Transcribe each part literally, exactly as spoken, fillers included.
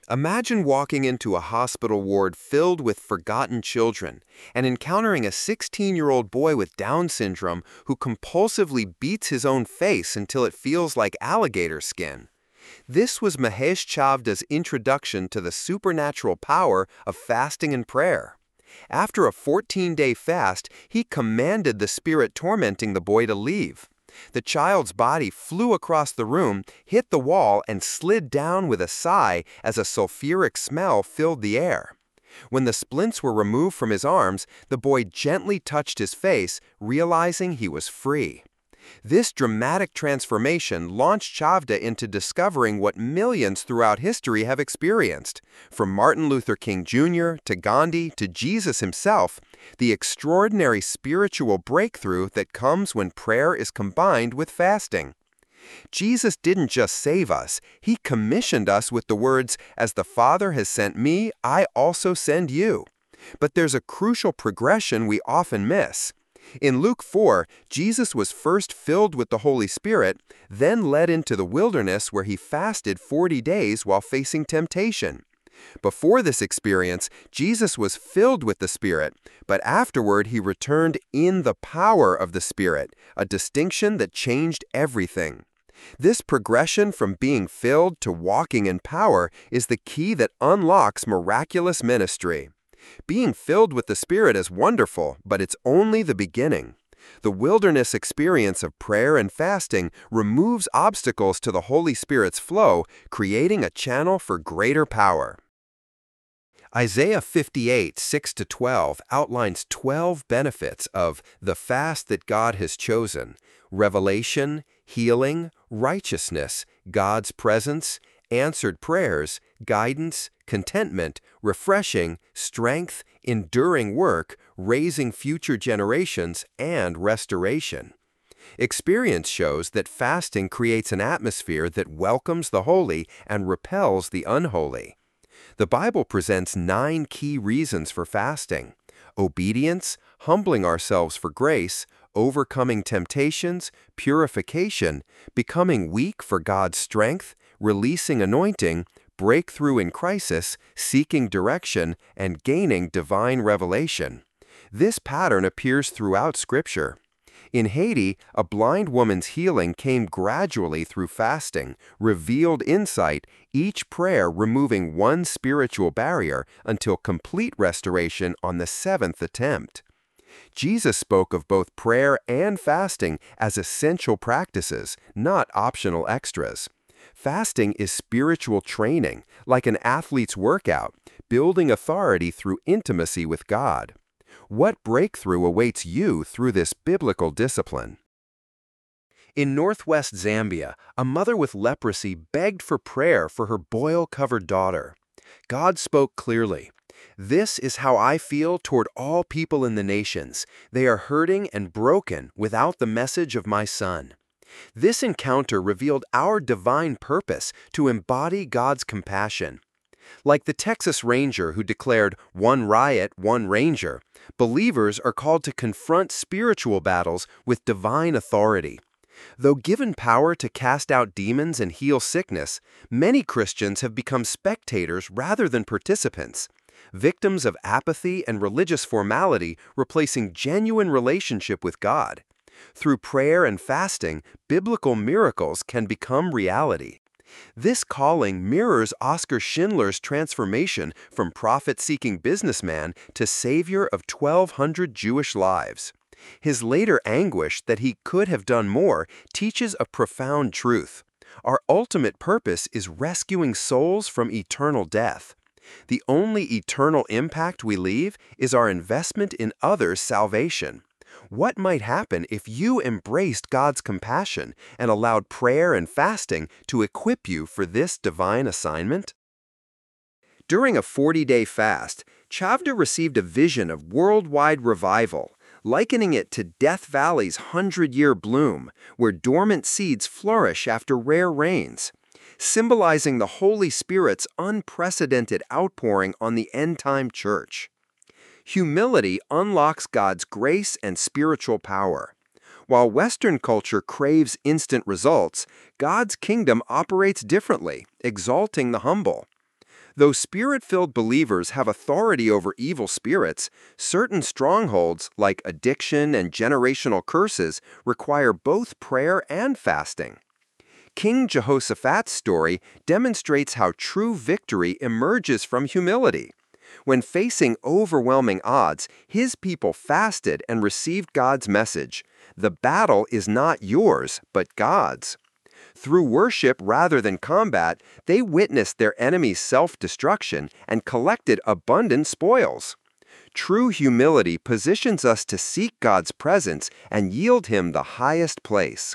Imagine walking into a hospital ward filled with forgotten children and encountering a sixteen-year-old boy with Down syndrome who compulsively beats his own face until it feels like alligator skin. This was Mahesh Chavda's introduction to the supernatural power of fasting and prayer. After a fourteen-day fast, he commanded the spirit tormenting the boy to leave. The child's body flew across the room, hit the wall, and slid down with a sigh as a sulfuric smell filled the air. When the splints were removed from his arms, the boy gently touched his face, realizing he was free. This dramatic transformation launched Chavda into discovering what millions throughout history have experienced. From Martin Luther King Junior to Gandhi to Jesus himself, the extraordinary spiritual breakthrough that comes when prayer is combined with fasting. Jesus didn't just save us, he commissioned us with the words, "As the Father has sent me, I also send you." But there's a crucial progression we often miss. In Luke four, Jesus was first filled with the Holy Spirit, then led into the wilderness where he fasted forty days while facing temptation. Before this experience, Jesus was filled with the Spirit, but afterward he returned in the power of the Spirit, a distinction that changed everything. This progression from being filled to walking in power is the key that unlocks miraculous ministry. Being filled with the Spirit is wonderful, but it's only the beginning. The wilderness experience of prayer and fasting removes obstacles to the Holy Spirit's flow, creating a channel for greater power. Isaiah fifty-eight, six to twelve outlines twelve benefits of the fast that God has chosen: revelation, healing, righteousness, God's presence, answered prayers, guidance, contentment, refreshing, strength, enduring work, raising future generations, and restoration. Experience shows that fasting creates an atmosphere that welcomes the holy and repels the unholy. The Bible presents nine key reasons for fasting: obedience, humbling ourselves for grace, overcoming temptations, purification, becoming weak for God's strength, releasing anointing, breakthrough in crisis, seeking direction, and gaining divine revelation. This pattern appears throughout Scripture. In Haiti, a blind woman's healing came gradually through fasting, revealed insight, each prayer removing one spiritual barrier until complete restoration on the seventh attempt. Jesus spoke of both prayer and fasting as essential practices, not optional extras. Fasting is spiritual training, like an athlete's workout, building authority through intimacy with God. What breakthrough awaits you through this biblical discipline? In northwest Zambia, a mother with leprosy begged for prayer for her boil-covered daughter. God spoke clearly. "This is how I feel toward all people in the nations. They are hurting and broken without the message of my Son." This encounter revealed our divine purpose to embody God's compassion. Like the Texas Ranger who declared, "One riot, one ranger," believers are called to confront spiritual battles with divine authority. Though given power to cast out demons and heal sickness, many Christians have become spectators rather than participants, victims of apathy and religious formality replacing genuine relationship with God. Through prayer and fasting, biblical miracles can become reality. This calling mirrors Oskar Schindler's transformation from profit-seeking businessman to savior of twelve hundred Jewish lives. His later anguish that he could have done more teaches a profound truth. Our ultimate purpose is rescuing souls from eternal death. The only eternal impact we leave is our investment in others' salvation. What might happen if you embraced God's compassion and allowed prayer and fasting to equip you for this divine assignment? During a forty-day fast, Chavda received a vision of worldwide revival, likening it to Death Valley's hundred-year bloom, where dormant seeds flourish after rare rains, symbolizing the Holy Spirit's unprecedented outpouring on the end-time church. Humility unlocks God's grace and spiritual power. While Western culture craves instant results, God's kingdom operates differently, exalting the humble. Though spirit-filled believers have authority over evil spirits, certain strongholds, like addiction and generational curses, require both prayer and fasting. King Jehoshaphat's story demonstrates how true victory emerges from humility. When facing overwhelming odds, his people fasted and received God's message. The battle is not yours, but God's. Through worship rather than combat, they witnessed their enemy's self-destruction and collected abundant spoils. True humility positions us to seek God's presence and yield Him the highest place.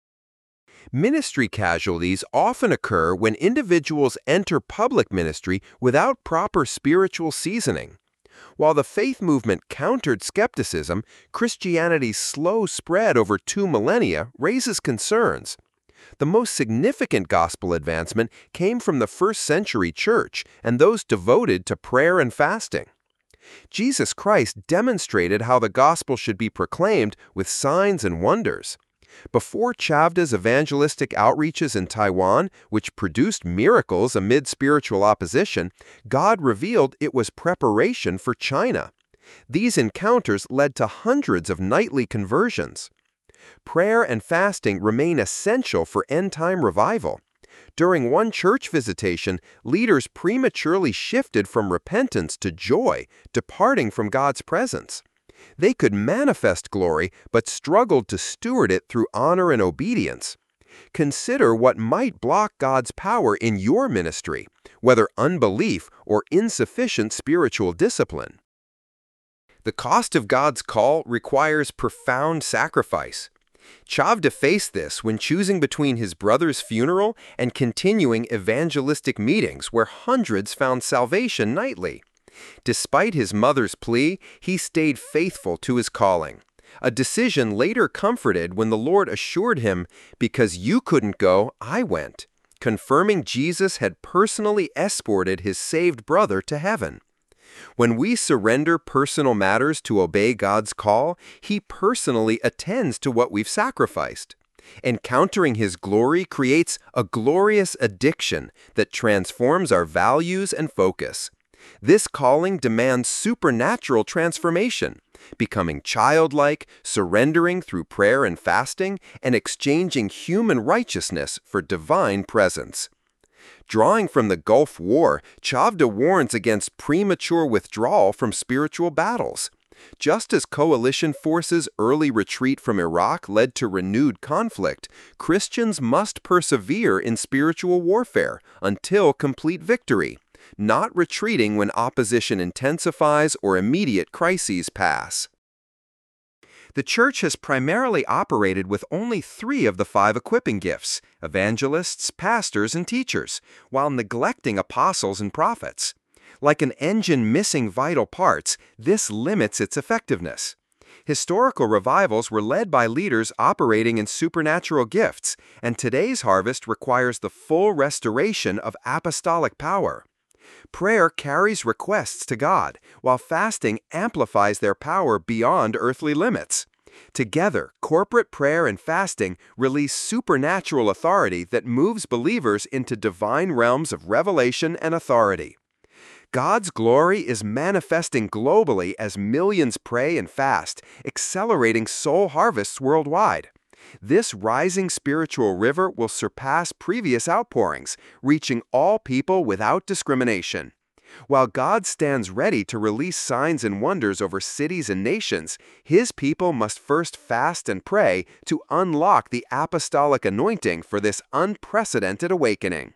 Ministry casualties often occur when individuals enter public ministry without proper spiritual seasoning. While the faith movement countered skepticism, Christianity's slow spread over two millennia raises concerns. The most significant gospel advancement came from the first century church and those devoted to prayer and fasting. Jesus Christ demonstrated how the gospel should be proclaimed with signs and wonders. Before Chavda's evangelistic outreaches in Taiwan, which produced miracles amid spiritual opposition, God revealed it was preparation for China. These encounters led to hundreds of nightly conversions. Prayer and fasting remain essential for end-time revival. During one church visitation, leaders prematurely shifted from repentance to joy, departing from God's presence. They could manifest glory, but struggled to steward it through honor and obedience. Consider what might block God's power in your ministry, whether unbelief or insufficient spiritual discipline. The cost of God's call requires profound sacrifice. Chavda faced this when choosing between his brother's funeral and continuing evangelistic meetings where hundreds found salvation nightly. Despite his mother's plea, he stayed faithful to his calling, a decision later comforted when the Lord assured him, "Because you couldn't go, I went," confirming Jesus had personally escorted his saved brother to heaven. When we surrender personal matters to obey God's call, He personally attends to what we've sacrificed. Encountering His glory creates a glorious addiction that transforms our values and focus. This calling demands supernatural transformation, becoming childlike, surrendering through prayer and fasting, and exchanging human righteousness for divine presence. Drawing from the Gulf War, Chavda warns against premature withdrawal from spiritual battles. Just as coalition forces' early retreat from Iraq led to renewed conflict, Christians must persevere in spiritual warfare until complete victory, not retreating when opposition intensifies or immediate crises pass. The Church has primarily operated with only three of the five equipping gifts: evangelists, pastors, and teachers, while neglecting apostles and prophets. Like an engine missing vital parts, this limits its effectiveness. Historical revivals were led by leaders operating in supernatural gifts, and today's harvest requires the full restoration of apostolic power. Prayer carries requests to God, while fasting amplifies their power beyond earthly limits. Together, corporate prayer and fasting release supernatural authority that moves believers into divine realms of revelation and authority. God's glory is manifesting globally as millions pray and fast, accelerating soul harvests worldwide. This rising spiritual river will surpass previous outpourings, reaching all people without discrimination. While God stands ready to release signs and wonders over cities and nations, His people must first fast and pray to unlock the apostolic anointing for this unprecedented awakening.